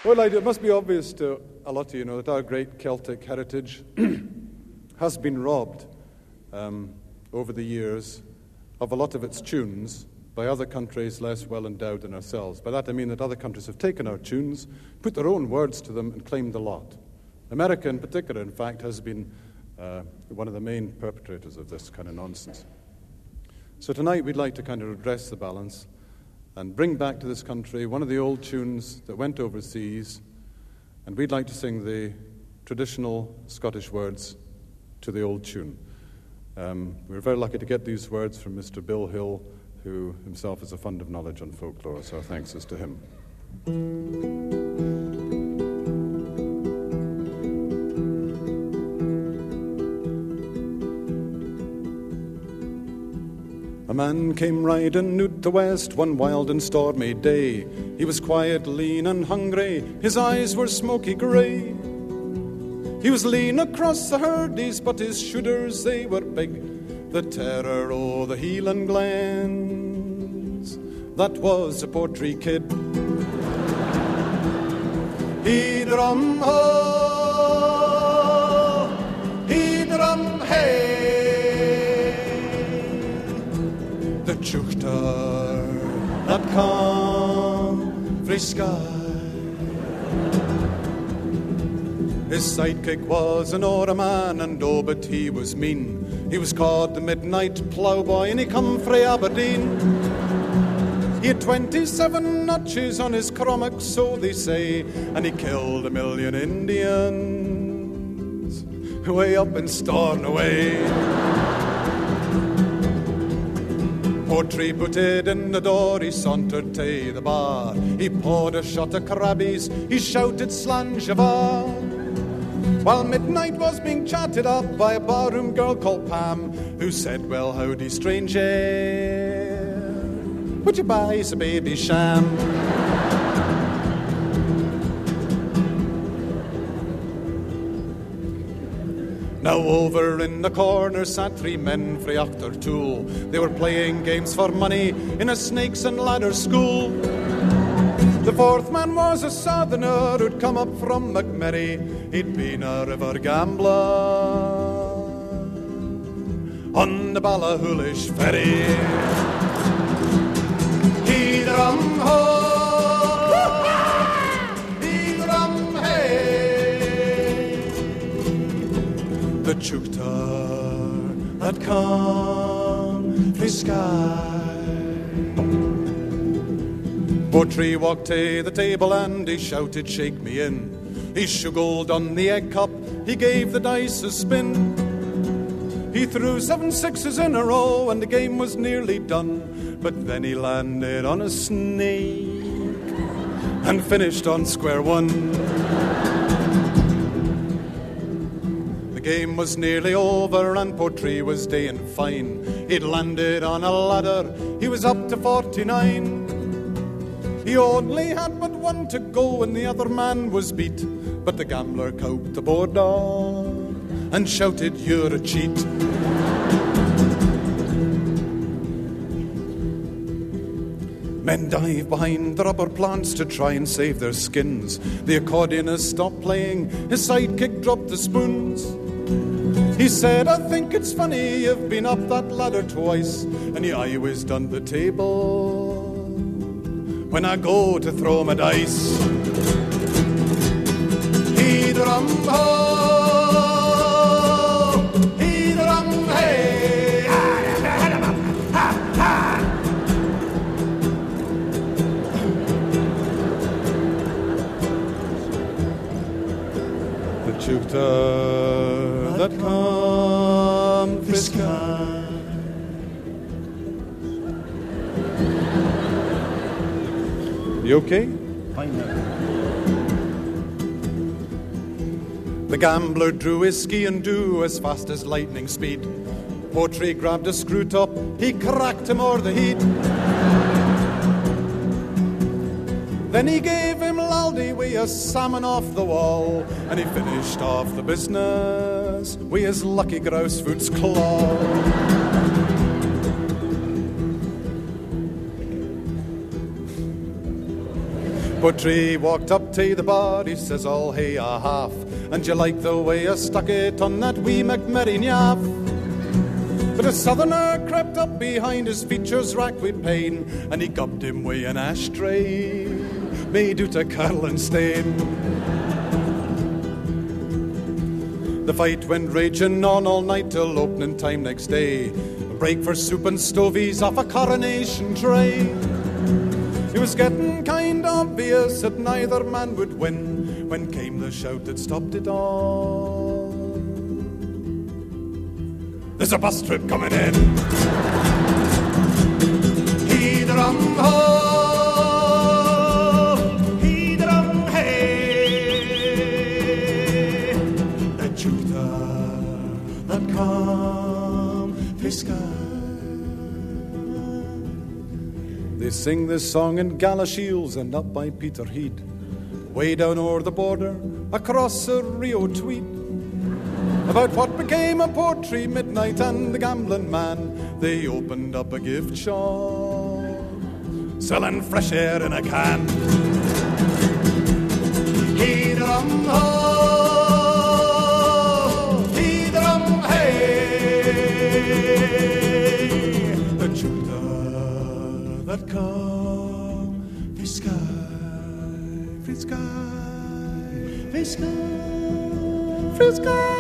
Well, it must be obvious to a lot of you know that our great Celtic heritage has been robbed over the years of a lot of its tunes by other countries less well endowed than ourselves. By that I mean that other countries have taken our tunes, put their own words to them, and claimed the lot. America in particular, in fact, has been one of the main perpetrators of this kind of nonsense. So tonight we'd like to kind of redress the balance and bring back to this country one of the old tunes that went overseas, and we'd like to sing the traditional Scottish words to the old tune. We're very lucky to get these words from Mr. Bill Hill, who himself is a fund of knowledge on folklore, so our thanks is to him. A man came riding out the west one wild and stormy day. He was quiet, lean and hungry, his eyes were smoky grey. He was lean across the hurdies, but his shoulders they were big, the terror o' the Hieland glens. That was a Portree kid. He drum ho, he drum hey. The chuchter that come frae Skye. His sidekick was an orra man, and oh, but he was mean. He was called the Midnight Ploughboy, and he come frae Aberdeen. He had 27 notches on his cromach, so they say, and he killed 1 million Indians way up in Stornoway. Portree booted in the door, he sauntered to the bar. He poured a shot of crabbies, he shouted Slàinte while midnight was being chatted up by a barroom girl called Pam, who said, well, howdy, stranger, would you buy us a baby sham? Now over in the corner sat 3 men frae Auchtertool. They were playing games for money in a snakes and ladders school. The 4th man was a southerner who'd come up from McMurray. He'd been a river gambler on the Ballahoolish ferry. He drum ho, he drum hey. The chuchter that come frae Skye. Portree walked to the table and he shouted, shake me in. He shuggled on the egg cup, he gave the dice a spin. He threw 7 sixes in a row and the game was nearly done. But then he landed on a snake and finished on square one. The game was nearly over and Portree was daying fine. He'd landed on a ladder, he was up to 49. He only had but 1 to go and the other man was beat. But the gambler cowed the board on and shouted, you're a cheat. Men dive behind the rubber plants to try and save their skins. The accordionist stopped playing, his sidekick dropped the spoons. He said, I think it's funny you've been up that ladder twice, and you always done the table when I go to throw my dice. He drum ho, he drum hey. The chuchter that come frae Skye. You okay? Fine now. The gambler drew his ski and do as fast as lightning speed. Portree grabbed a screw top, he cracked him o'er the heat. Then he gave him laldy wi' a salmon off the wall, and he finished off the business wi' his lucky grousefoot's claw. Poetry walked up to the bar, he says, "I'll hae a half, and you like the way I stuck it on that wee McMurray naff." But a southerner crept up behind, his features racked with pain, and he gubbed him wi' an ashtray made out of curl and stain. The fight went raging on all night till opening time next day. A break for soup and stovies off a coronation tray. It was getting kind obvious that neither man would win when came the shout that stopped it all. There's a bus trip coming in. He drum ho, he drum hey. The Jupiter that come the sky. They sing this song in Galashiels and up by Peterhead, way down o'er the border, across the Rio Tweed, about what became of poetry, midnight and the gambling man. They opened up a gift shop, selling fresh air in a can. He drum ho, he drum hey. The Jupiter that come the sky, the sky, the sky, the sky.